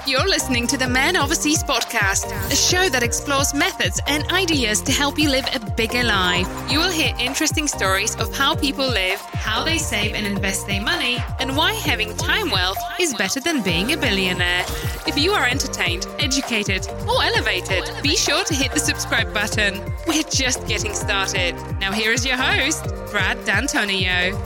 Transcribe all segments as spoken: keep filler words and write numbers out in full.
You're listening to the Man Overseas podcast, a show that explores methods and ideas to help you live a bigger life. You will hear interesting stories of how people live, how they save and invest their money, and why having time wealth is better than being a billionaire. If you are entertained, educated, or elevated, be sure to hit the subscribe button. We're just getting started. Now here is your host, Brad D'Antonio.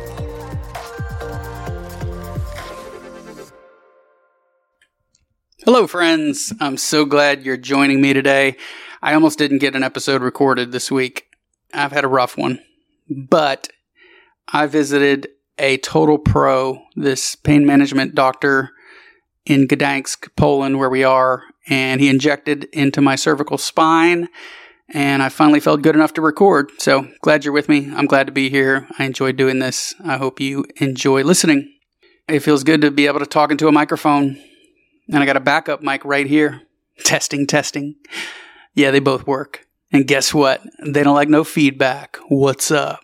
Hello, friends. I'm so glad you're joining me today. I almost didn't get an episode recorded this week. I've had a rough one, but I visited a total pro, this pain management doctor in Gdansk, Poland, where we are, and he injected into my cervical spine, and I finally felt good enough to record. So glad you're with me. I'm glad to be here. I enjoy doing this. I hope you enjoy listening. It feels good to be able to talk into a microphone. And I got a backup mic right here. Testing, testing. Yeah, they both work. And guess what? They don't like no feedback. What's up?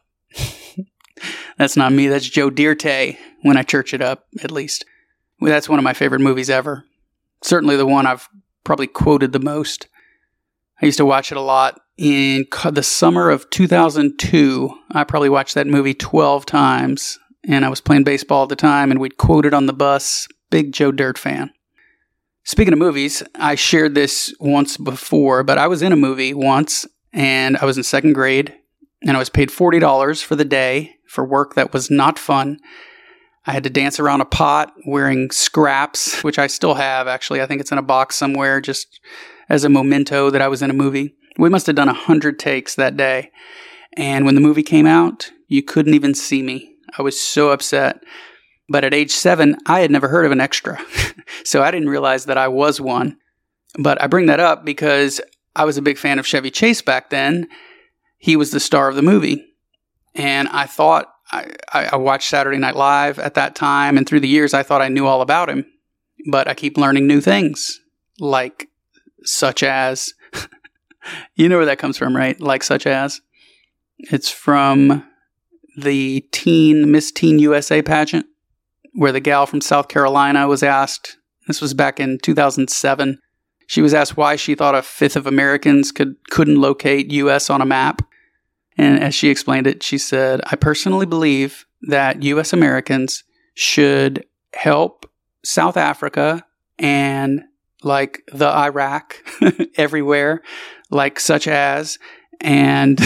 That's not me. That's Joe Dirt when I church it up, at least. Well, that's one of my favorite movies ever. Certainly the one I've probably quoted the most. I used to watch it a lot. In the summer of two thousand two, I probably watched that movie twelve times. And I was playing baseball at the time, and we'd quote it on the bus. Big Joe Dirt fan. Speaking of movies, I shared this once before, but I was in a movie once, and I was in second grade, and I was paid forty dollars for the day for work that was not fun. I had to dance around a pot wearing scraps, which I still have, actually. I think it's in a box somewhere, just as a memento that I was in a movie. We must have done one hundred takes that day, and when the movie came out, you couldn't even see me. I was so upset. But at age seven, I had never heard of an extra, so I didn't realize that I was one. But I bring that up because I was a big fan of Chevy Chase back then. He was the star of the movie. And I thought, I, I watched Saturday Night Live at that time, and through the years, I thought I knew all about him. But I keep learning new things, like such as, you know where that comes from, right? Like such as. It's from the teen, Miss Teen U S A pageant, where the gal from South Carolina was asked, this was back in two thousand seven, she was asked why she thought a fifth of Americans could, couldn't locate U S on a map. And as she explained it, she said, I personally believe that U S Americans should help South Africa and like the Iraq everywhere, like such as, and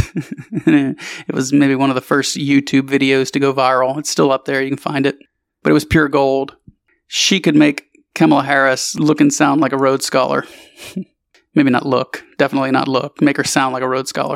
it was maybe one of the first YouTube videos to go viral. It's still up there. You can find it. But it was pure gold. She could make Kamala Harris look and sound like a Rhodes Scholar. Maybe not look. Definitely not look. Make her sound like a Rhodes Scholar.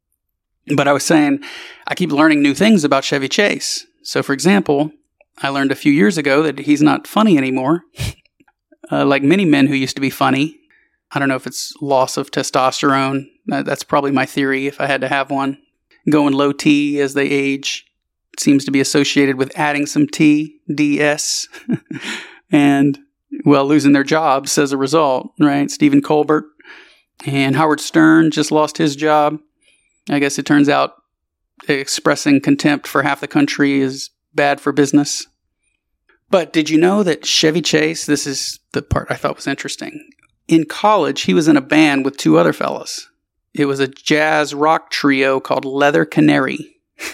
But I was saying, I keep learning new things about Chevy Chase. So, for example, I learned a few years ago that he's not funny anymore. uh, like many men who used to be funny. I don't know if it's loss of testosterone. That's probably my theory if I had to have one. Going low T as they age. Seems to be associated with adding some T, D S, and, well, losing their jobs as a result, right? Stephen Colbert and Howard Stern just lost his job. I guess it turns out expressing contempt for half the country is bad for business. But did you know that Chevy Chase, this is the part I thought was interesting, in college he was in a band with two other fellas. It was a jazz rock trio called Leather Canary.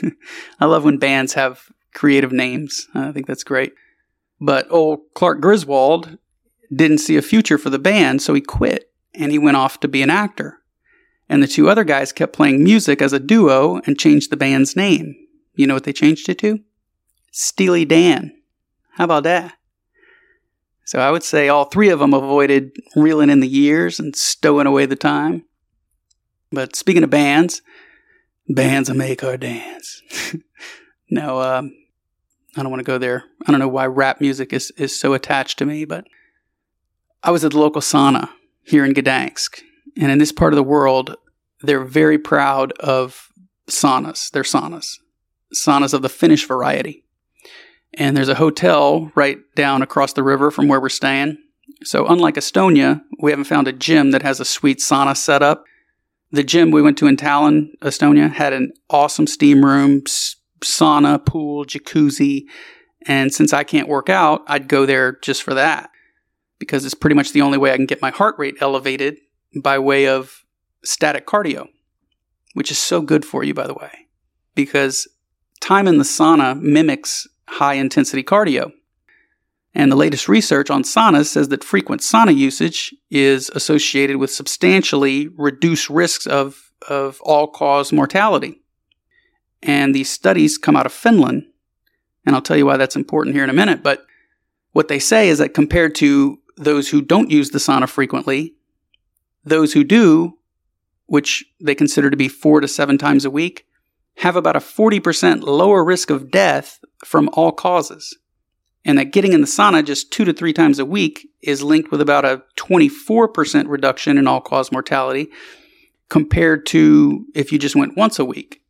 I love when bands have creative names. I think that's great. But old Clark Griswold didn't see a future for the band, so he quit, and he went off to be an actor. And the two other guys kept playing music as a duo and changed the band's name. You know what they changed it to? Steely Dan. How about that? So I would say all three of them avoided reeling in the years and stowing away the time. But speaking of bands, bands will make her dance. No, um, I don't want to go there. I don't know why rap music is, is so attached to me, but I was at the local sauna here in Gdansk. And in this part of the world, they're very proud of saunas. They're saunas. Saunas of the Finnish variety. And there's a hotel right down across the river from where we're staying. So unlike Estonia, we haven't found a gym that has a sweet sauna set up. The gym we went to in Tallinn, Estonia, had an awesome steam room, sauna, pool, jacuzzi. And since I can't work out, I'd go there just for that. because it's pretty much the only way I can get my heart rate elevated by way of static cardio, which is so good for you, by the way, because time in the sauna mimics high-intensity cardio. And the latest research on saunas says that frequent sauna usage is associated with substantially reduced risks of, of all-cause mortality. And these studies come out of Finland, and I'll tell you why that's important here in a minute, but what they say is that compared to those who don't use the sauna frequently, those who do, which they consider to be four to seven times a week, have about a forty percent lower risk of death from all causes. And that getting in the sauna just two to three times a week is linked with about a twenty-four percent reduction in all-cause mortality compared to if you just went once a week.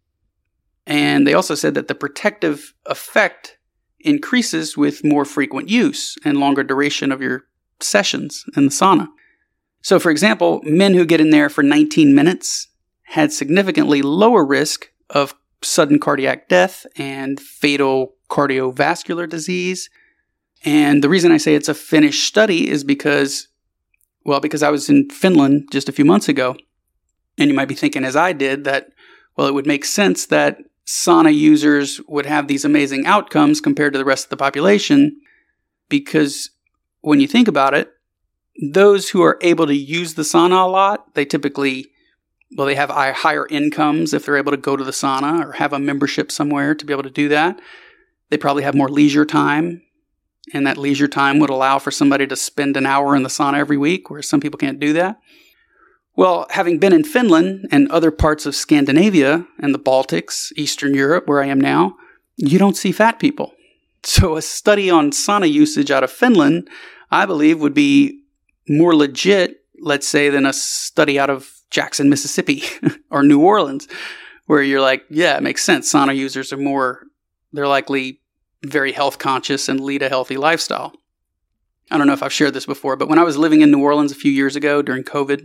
And they also said that the protective effect increases with more frequent use and longer duration of your sessions in the sauna. So, for example, men who get in there for nineteen minutes had significantly lower risk of sudden cardiac death and fatal cardiovascular disease. And the reason I say it's a Finnish study is because, well, because I was in Finland just a few months ago, and you might be thinking, as I did, that, well, it would make sense that sauna users would have these amazing outcomes compared to the rest of the population, because when you think about it, those who are able to use the sauna a lot, they typically, well, they have higher incomes if they're able to go to the sauna or have a membership somewhere to be able to do that. They probably have more leisure time, and that leisure time would allow for somebody to spend an hour in the sauna every week, whereas some people can't do that. Well, having been in Finland and other parts of Scandinavia and the Baltics, Eastern Europe, where I am now, you don't see fat people. So a study on sauna usage out of Finland, I believe, would be more legit, let's say, than a study out of Jackson, Mississippi or New Orleans, where you're like, yeah, it makes sense. Sauna users are more, they're likely very health conscious and lead a healthy lifestyle. I don't know if I've shared this before, but when I was living in New Orleans a few years ago during COVID,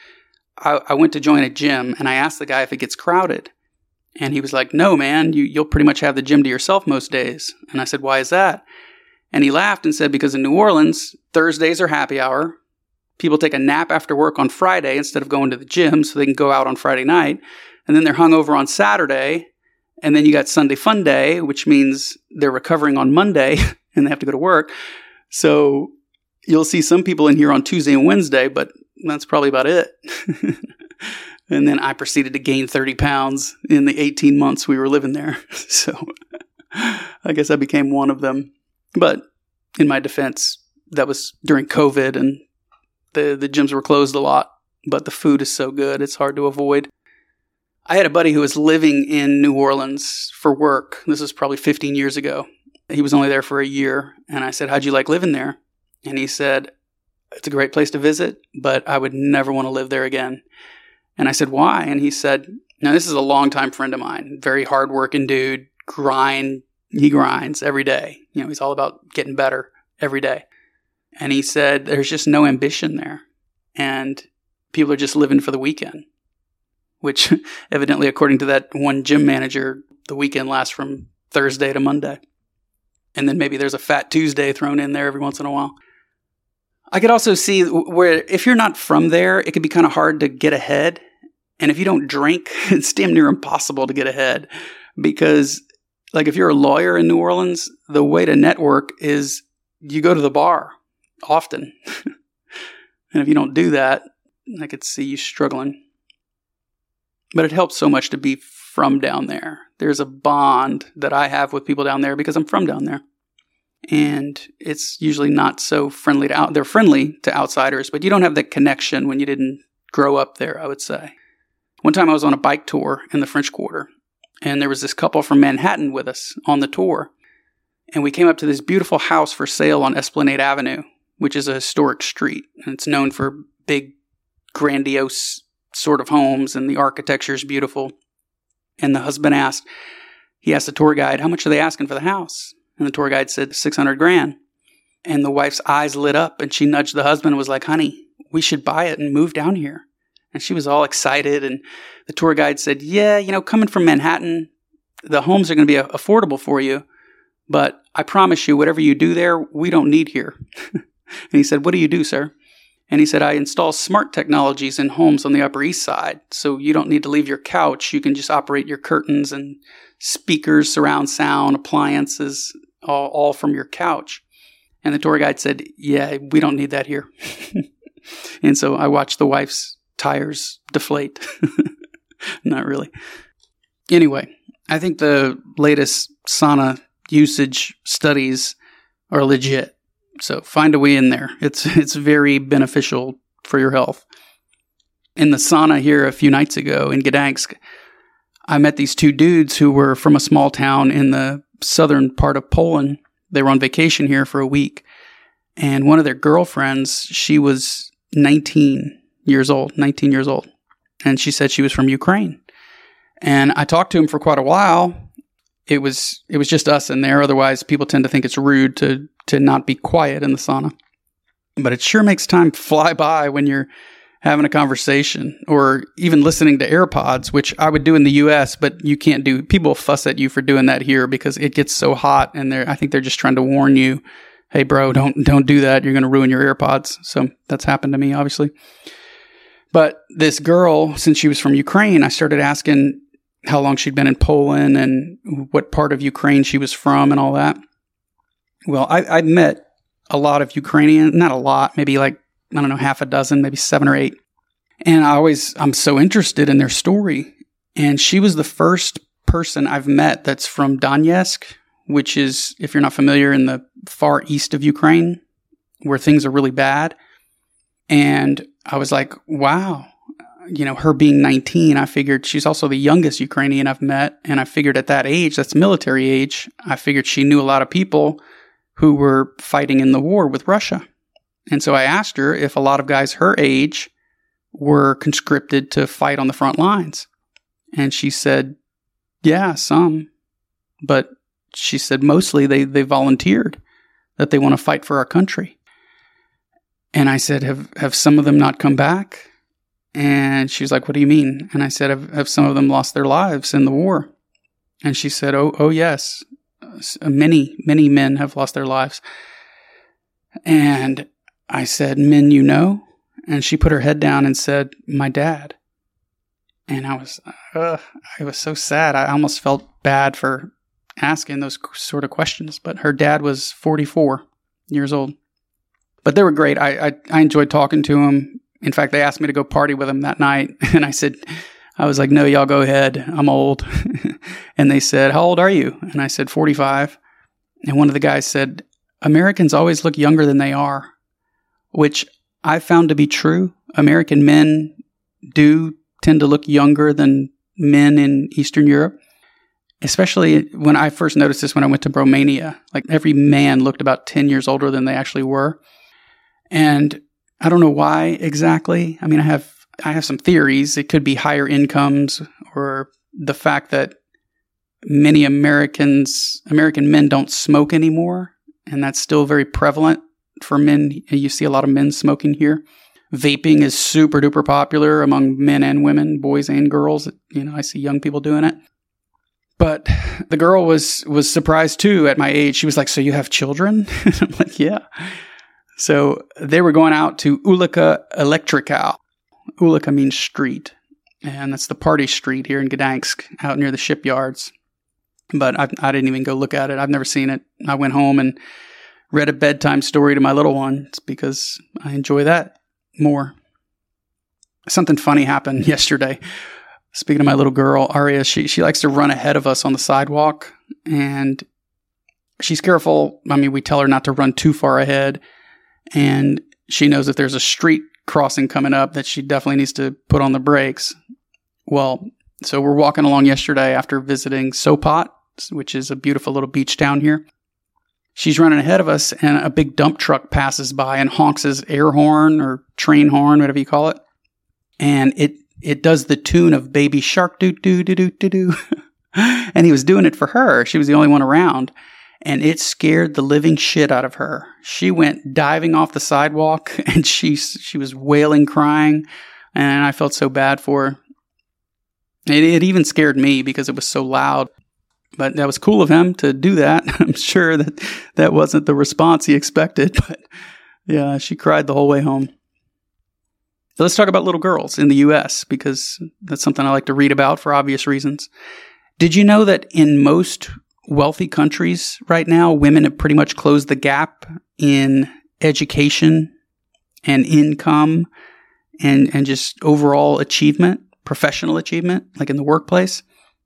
I, I went to join a gym and I asked the guy if it gets crowded. And he was like, no, man, you, you'll pretty much have the gym to yourself most days. And I said, why is that? And he laughed and said, because in New Orleans, Thursdays are happy hour. People take a nap after work on Friday instead of going to the gym so they can go out on Friday night. And then they're hungover on Saturday. And then you got Sunday fun day, which means they're recovering on Monday and they have to go to work. So you'll see some people in here on Tuesday and Wednesday, but that's probably about it. And then I proceeded to gain thirty pounds in the eighteen months we were living there. So I guess I became one of them. But in my defense, that was during COVID and the, the gyms were closed a lot. But the food is so good, it's hard to avoid. I had a buddy who was living in New Orleans for work. This was probably fifteen years ago. He was only there for a year. And I said, how'd you like living there? And he said, it's a great place to visit, but I would never want to live there again. And I said, why? And he said, now this is a longtime friend of mine, very hardworking dude, grind. He grinds every day. You know, he's all about getting better every day. And he said, there's just no ambition there. And people are just living for the weekend, which evidently, according to that one gym manager, the weekend lasts from Thursday to Monday. And then maybe there's a fat Tuesday thrown in there every once in a while. I could also see where if you're not from there, it could be kind of hard to get ahead. And if you don't drink, it's damn near impossible to get ahead. Because, like, if you're a lawyer in New Orleans, the way to network is you go to the bar often. And if you don't do that, I could see you struggling. But it helps so much to be from down there. There's a bond that I have with people down there because I'm from down there. And it's usually not so friendly to out. They're friendly to outsiders, but you don't have that connection when you didn't grow up there, I would say. One time I was on a bike tour in the French Quarter, and there was this couple from Manhattan with us on the tour. And we came up to this beautiful house for sale on Esplanade Avenue, which is a historic street. And it's known for big, grandiose sort of homes, and the architecture is beautiful. And the husband asked, he asked the tour guide, how much are they asking for the house? And the tour guide said six hundred grand. And the wife's eyes lit up and she nudged the husband and was like, honey, we should buy it and move down here. And she was all excited. And the tour guide said, yeah, you know, coming from Manhattan, the homes are going to be affordable for you. But I promise you, whatever you do there, we don't need here. he said, "What do you do, sir?" And he said, "I install smart technologies in homes on the Upper East Side. So you don't need to leave your couch. You can just operate your curtains and speakers, surround sound, appliances, all, all from your couch." And the tour guide said, "Yeah, we don't need that here." And so I watched the wife's tires deflate. Not really. Anyway, I think the latest sauna usage studies are legit. So find a way in there. It's it's very beneficial for your health. In the sauna here a few nights ago in Gdansk, I met these two dudes who were from a small town in the southern part of Poland. They were on vacation here for a week. And one of their girlfriends, she was nineteen years old, nineteen years old. And she said she was from Ukraine. And I talked to him for quite a while. It was it was just us in there. Otherwise, people tend to think it's rude to to not be quiet in the sauna. But it sure makes time fly by when you're having a conversation or even listening to AirPods, which I would do in the U S, but you can't do. People fuss at you for doing that here because it gets so hot, and they're I think they're just trying to warn you, hey, bro, don't don't do that. You're going to ruin your AirPods. So that's happened to me, obviously. But this girl, since she was from Ukraine, I started asking how long she'd been in Poland and what part of Ukraine she was from and all that. Well, I, I met a lot of Ukrainian, not a lot, maybe like, I don't know, half a dozen, maybe seven or eight. And I always, I'm so interested in their story. And she was the first person I've met that's from Donetsk, which is, if you're not familiar, in the far east of Ukraine, where things are really bad. And I was like, wow, you know, her being nineteen, I figured she's also the youngest Ukrainian I've met. And I figured at that age, that's military age, I figured she knew a lot of people who were fighting in the war with Russia. And so I asked her if a lot of guys her age were conscripted to fight on the front lines. And she said, yeah, some. But she said mostly they, they volunteered, that they want to fight for our country. And I said, have have some of them not come back? And she was like, what do you mean? And I said, have, have some of them lost their lives in the war? And she said, oh, oh yes. Many, many men have lost their lives. And I said, men you know? And she put her head down and said, my dad. And I was, uh, I was so sad. I almost felt bad for asking those sort of questions. But her dad was forty-four years old. But they were great. I, I, I enjoyed talking to them. In fact, they asked me to go party with them that night. And I said, I was like, no, y'all go ahead. I'm old. And they said, how old are you? And I said, forty-five. And one of the guys said, Americans always look younger than they are, which I found to be true. American men do tend to look younger than men in Eastern Europe, especially when I first noticed this when I went to Romania. Like every man looked about ten years older than they actually were. And I don't know why exactly. I mean, I have I have some theories. It could be higher incomes or the fact that many Americans, American men don't smoke anymore. And that's still very prevalent for men. You see a lot of men smoking here. Vaping is super duper popular among men and women, boys and girls. You know, I see young people doing it. But the girl was was surprised too at my age. She was like, so you have children? I'm like, yeah. So they were going out to Ulica Elektrika. Ulica means street. And that's the party street here in Gdansk, out near the shipyards. But I, I didn't even go look at it. I've never seen it. I went home and read a bedtime story to my little one because I enjoy that more. Something funny happened yesterday. Speaking of my little girl, Aria, she, she likes to run ahead of us on the sidewalk. And she's careful. I mean, we tell her not to run too far ahead. And she knows if there's a street crossing coming up that she definitely needs to put on the brakes. Well, so we're walking along yesterday after visiting Sopot, which is a beautiful little beach town here. She's running ahead of us and a big dump truck passes by and honks his air horn or train horn, whatever you call it. And it, it does the tune of Baby Shark, doo doo doo doo doo doo. And he was doing it for her. She was the only one around. And it scared the living shit out of her. She went diving off the sidewalk and she she was wailing, crying. And I felt so bad for her. It, it even scared me because it was so loud. But that was cool of him to do that. I'm sure that that wasn't the response he expected. But Yeah, she cried the whole way home. So let's talk about little girls in the U S because that's something I like to read about for obvious reasons. Did you know that in most wealthy countries right now, women have pretty much closed the gap in education and income and, and just overall achievement, professional achievement, like in the workplace?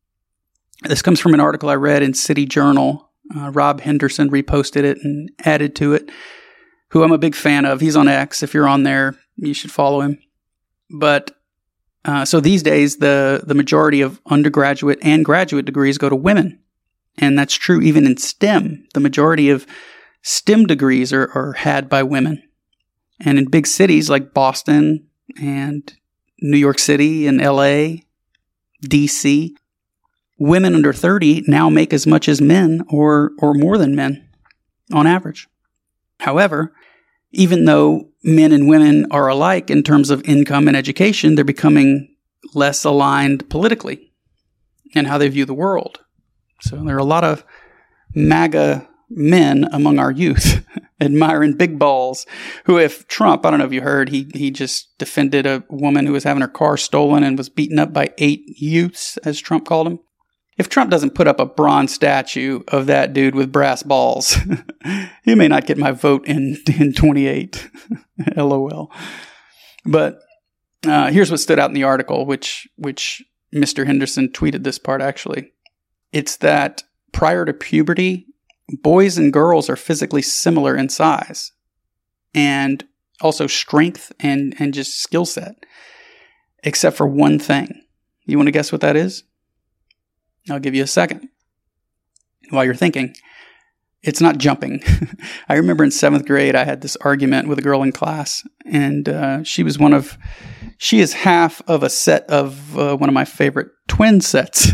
This comes from an article I read in City Journal. Uh, Rob Henderson reposted it and added to it, who I'm a big fan of. He's on X. If you're on there, you should follow him. But uh, so these days, the, the majority of undergraduate and graduate degrees go to women. And that's true even in STEM. The majority of STEM degrees are, are had by women. And in big cities like Boston and New York City and L A, D C, women under thirty now make as much as men or or more than men on average. However, even though men and women are alike in terms of income and education, they're becoming less aligned politically in how they view the world. So there are a lot of MAGA men among our youth admiring big balls who, if Trump, I don't know if you heard, he he just defended a woman who was having her car stolen and was beaten up by eight youths, as Trump called them. If Trump doesn't put up a bronze statue of that dude with brass balls, he may not get my vote in, in twenty-eight. LOL. But uh, here's what stood out in the article, which which Mister Henderson tweeted this part actually. It's that prior to puberty, boys and girls are physically similar in size and also strength and, and just skill set, except for one thing. You want to guess what that is? I'll give you a second. While you're thinking, it's not jumping. I remember in seventh grade, I had this argument with a girl in class, and uh, she was one of, she is half of a set of uh, one of my favorite twin sets,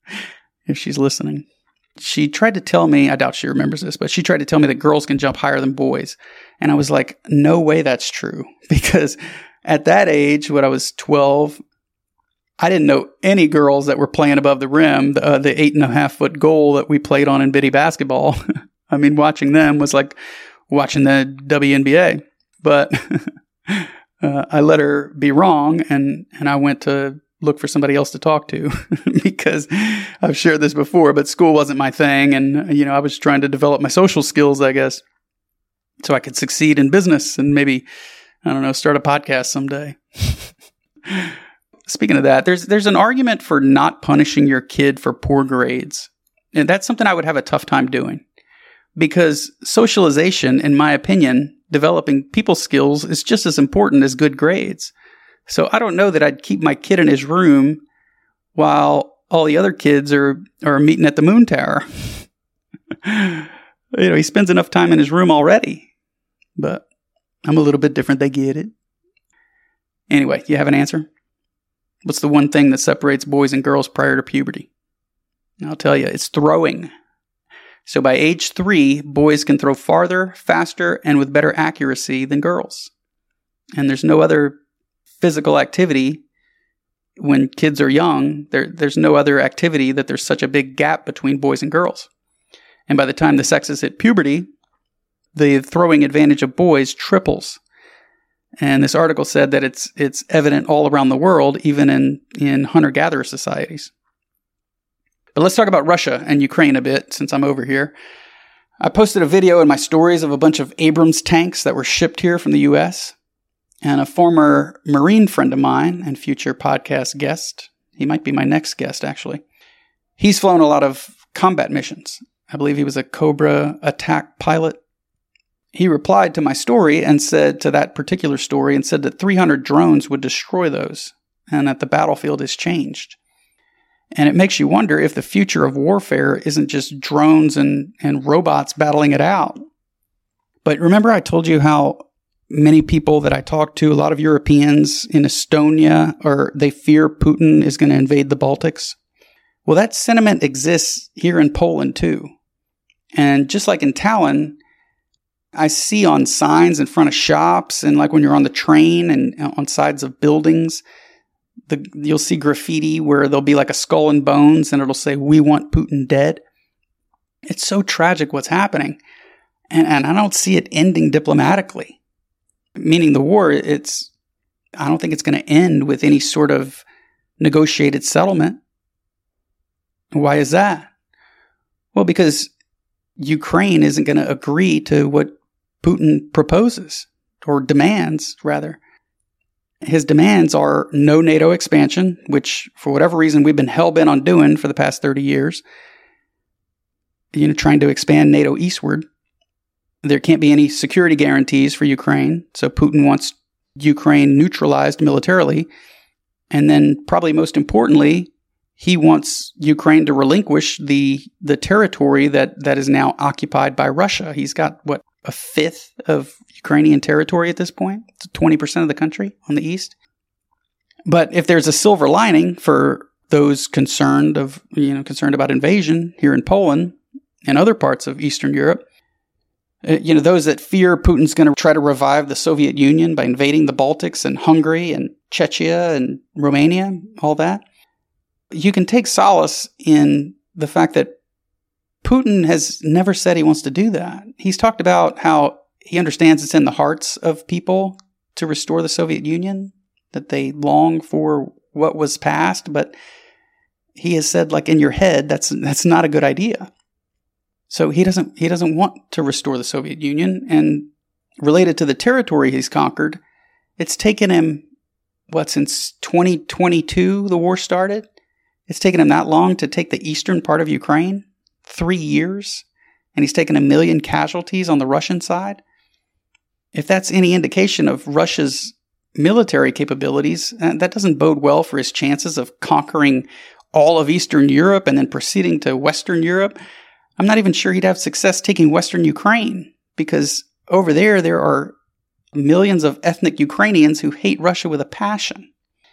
if she's listening. She tried to tell me, I doubt she remembers this, but she tried to tell me that girls can jump higher than boys. And I was like, no way that's true. Because at that age, when I was twelve, I didn't know any girls that were playing above the rim, the, uh, the eight and a half foot goal that we played on in bitty basketball. I mean, watching them was like watching the W N B A. But uh, I let her be wrong, and, and I went to look for somebody else to talk to because I've shared this before, but school wasn't my thing. And, you know, I was trying to develop my social skills, I guess, so I could succeed in business and maybe, I don't know, start a podcast someday. Speaking of that, there's there's an argument for not punishing your kid for poor grades. And that's something I would have a tough time doing because socialization, in my opinion, developing people skills is just as important as good grades. So I don't know that I'd keep my kid in his room while all the other kids are, are meeting at the moon tower. You know, he spends enough time in his room already. But I'm a little bit different. They get it. Anyway, do you have an answer? What's the one thing that separates boys and girls prior to puberty? I'll tell you, it's throwing. So by age three, boys can throw farther, faster, and with better accuracy than girls. And there's no other physical activity when kids are young. There, there's no other activity that there's such a big gap between boys and girls. And by the time the sexes hit puberty, the throwing advantage of boys triples. And this article said that it's it's evident all around the world, even in, in hunter-gatherer societies. But let's talk about Russia and Ukraine a bit, since I'm over here. I posted a video in my stories of a bunch of Abrams tanks that were shipped here from the U S, and a former Marine friend of mine and future podcast guest, he might be my next guest, actually. He's flown a lot of combat missions. I believe he was a Cobra attack pilot. He replied to my story and said to that particular story and said that three hundred drones would destroy those and that the battlefield has changed. And it makes you wonder if the future of warfare isn't just drones and, and robots battling it out. But remember I told you how many people that I talked to, a lot of Europeans in Estonia, or they fear Putin is going to invade the Baltics? Well, that sentiment exists here in Poland too. And just like in Tallinn, I see on signs in front of shops and like when you're on the train and on sides of buildings, the, you'll see graffiti where there'll be like a skull and bones and it'll say, "We want Putin dead." It's so tragic what's happening. And, and I don't see it ending diplomatically. meaning the war, it's, I don't think it's going to end with any sort of negotiated settlement. Why is that? Well, because Ukraine isn't going to agree to what Putin proposes, or demands, rather. His demands are no NATO expansion, which, for whatever reason, we've been hell-bent on doing for the past thirty years. You know, trying to expand NATO eastward. There can't be any security guarantees for Ukraine, so Putin wants Ukraine neutralized militarily. And then, probably most importantly, he wants Ukraine to relinquish the the territory that, that is now occupied by Russia. He's got, what, a fifth of Ukrainian territory at this point? It's twenty percent of the country on the east. But if there's a silver lining for those concerned of, you know, concerned about invasion here in Poland and other parts of Eastern Europe, you know, those that fear Putin's going to try to revive the Soviet Union by invading the Baltics and Hungary and Czechia and Romania, all that, you can take solace in the fact that Putin has never said he wants to do that. He's talked about how he understands it's in the hearts of people to restore the Soviet Union, that they long for what was past, but he has said, like, in your head, that's that's not a good idea. So he doesn't he doesn't want to restore the Soviet Union. And related to the territory he's conquered, it's taken him, what, since twenty twenty-two the war started? It's taken him that long to take the eastern part of Ukraine? Three years? And he's taken a million casualties on the Russian side? If that's any indication of Russia's military capabilities, that doesn't bode well for his chances of conquering all of Eastern Europe and then proceeding to Western Europe. I'm not even sure he'd have success taking Western Ukraine, because over there, there are millions of ethnic Ukrainians who hate Russia with a passion.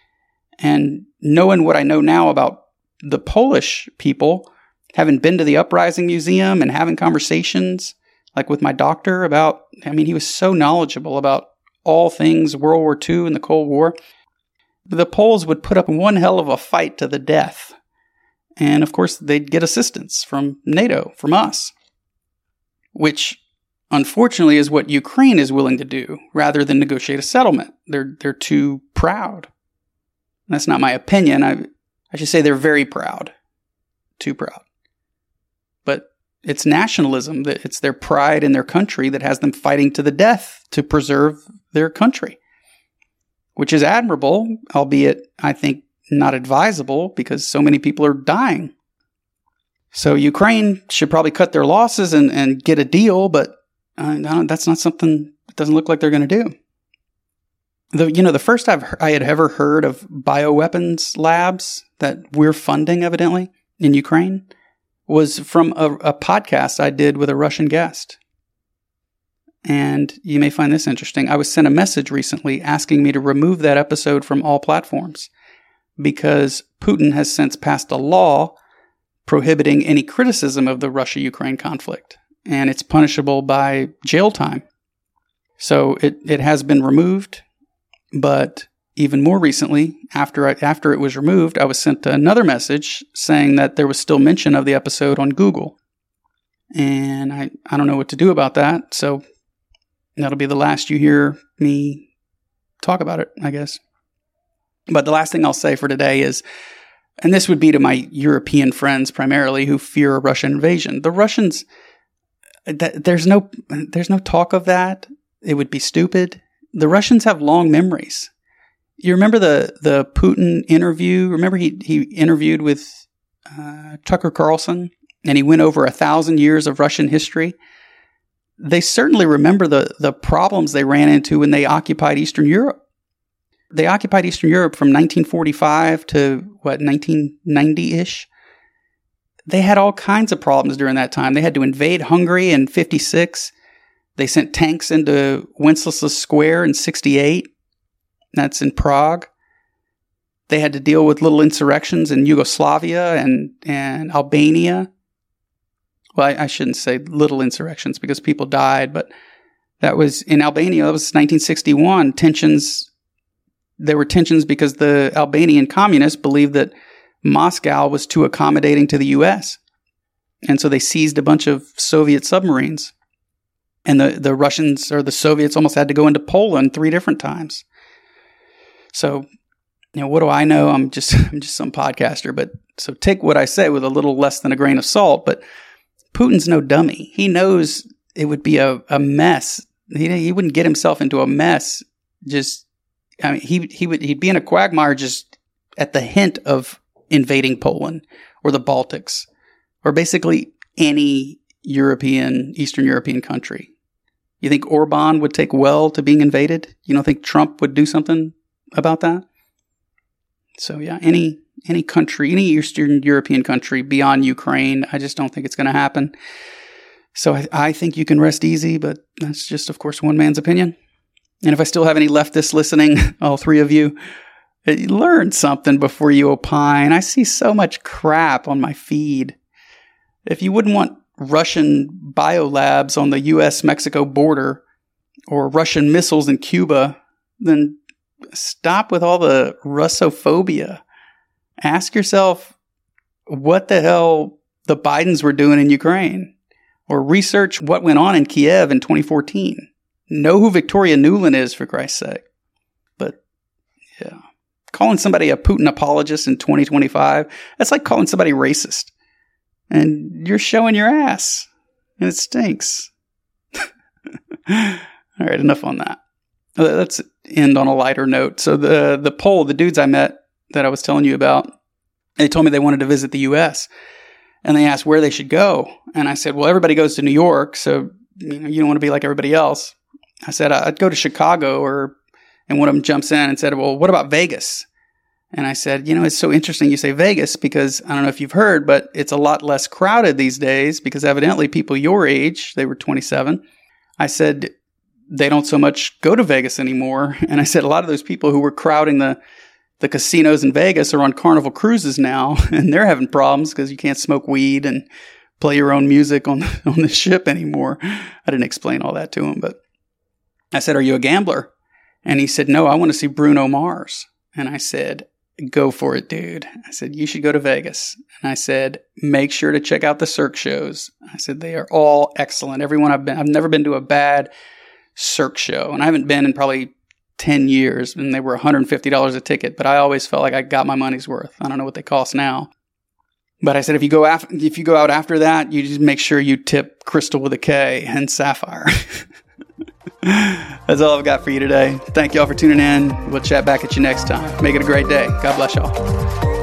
And knowing what I know now about the Polish people, having been to the Uprising Museum and having conversations, like with my doctor about, I mean, he was so knowledgeable about all things World War Two and the Cold War. The Poles would put up one hell of a fight to the death. And of course, they'd get assistance from NATO, from us, which unfortunately is what Ukraine is willing to do rather than negotiate a settlement. They're they're too proud. That's not my opinion. I I should say they're very proud. Too proud. But it's nationalism. That it's their pride in their country that has them fighting to the death to preserve their country, which is admirable, albeit, I think, not advisable because so many people are dying. So Ukraine should probably cut their losses and, and get a deal, but uh, that's not something that doesn't look like they're going to do. The, you know, the first I've, I had ever heard of bioweapons labs that we're funding, evidently, in Ukraine was from a, a podcast I did with a Russian guest. And you may find this interesting. I was sent a message recently asking me to remove that episode from all platforms because Putin has since passed a law prohibiting any criticism of the Russia-Ukraine conflict, and it's punishable by jail time. So it, it has been removed, but even more recently, after I, after it was removed, I was sent another message saying that there was still mention of the episode on Google. And I, I don't know what to do about that, so that'll be the last you hear me talk about it, I guess. But the last thing I'll say for today is, and this would be to my European friends primarily who fear a Russian invasion. The Russians, th- there's no there's no talk of that. It would be stupid. The Russians have long memories. You remember the, the Putin interview? Remember he, he interviewed with uh, Tucker Carlson, and he went over a thousand years of Russian history? They certainly remember the, the problems they ran into when they occupied Eastern Europe. They occupied Eastern Europe from nineteen forty-five to, what, nineteen ninety-ish? They had all kinds of problems during that time. They had to invade Hungary in fifty-six. They sent tanks into Wenceslas Square in sixty-eight. That's in Prague. They had to deal with little insurrections in Yugoslavia and, and Albania. Well, I, I shouldn't say little insurrections because people died, but that was in Albania. That was nineteen sixty-one. Tensions, there were tensions because the Albanian communists believed that Moscow was too accommodating to the U S. And so they seized a bunch of Soviet submarines. And the, the Russians or the Soviets almost had to go into Poland three different times. So, you know, what do I know? I'm just I'm just some podcaster, but so take what I say with a little less than a grain of salt. But Putin's no dummy. He knows it would be a, a mess. He he wouldn't get himself into a mess. Just I mean, he he would he'd be in a quagmire just at the hint of invading Poland or the Baltics or basically any European, Eastern European country. You think Orban would take well to being invaded? You don't think Trump would do something about that? So yeah, any any country, any Eastern European country beyond Ukraine, I just don't think it's going to happen. So I, I think you can rest easy, but that's just, of course, one man's opinion. And if I still have any leftists listening, all three of you, learn something before you opine. I see so much crap on my feed. If you wouldn't want Russian biolabs on the U S Mexico border or Russian missiles in Cuba, then stop with all the Russophobia. Ask yourself what the hell the Bidens were doing in Ukraine, or research what went on in Kiev in twenty fourteen. Know who Victoria Nuland is, for Christ's sake. But yeah, calling somebody a Putin apologist in twenty twenty-five, that's like calling somebody racist. And you're showing your ass. And it stinks. All right, enough on that. Let's end on a lighter note. So the the poll, the dudes I met that I was telling you about, they told me they wanted to visit the U S. And they asked where they should go. And I said, well, everybody goes to New York, so you know, you don't want to be like everybody else. I said, I'd go to Chicago, or and one of them jumps in and said, well, what about Vegas? And I said, you know, it's so interesting you say Vegas because I don't know if you've heard, but it's a lot less crowded these days because evidently people your age, they were twenty-seven. I said, they don't so much go to Vegas anymore. And I said, a lot of those people who were crowding the, the casinos in Vegas are on Carnival cruises now, and they're having problems because you can't smoke weed and play your own music on, on the ship anymore. I didn't explain all that to him, but I said, are you a gambler? And he said, no, I want to see Bruno Mars. And I said, go for it, dude. I said, you should go to Vegas. And I said, make sure to check out the Cirque shows. I said, they are all excellent. Everyone I've been, I've never been to a bad Cirque show. And I haven't been in probably ten years, and they were one hundred fifty dollars a ticket, but I always felt like I got my money's worth. I don't know what they cost now. But I said, if you go after, if you go out after that, you just make sure you tip Crystal with a K and Sapphire. That's all I've got for you today. Thank y'all for tuning in. We'll chat back at you next time. Make it a great day. God bless y'all.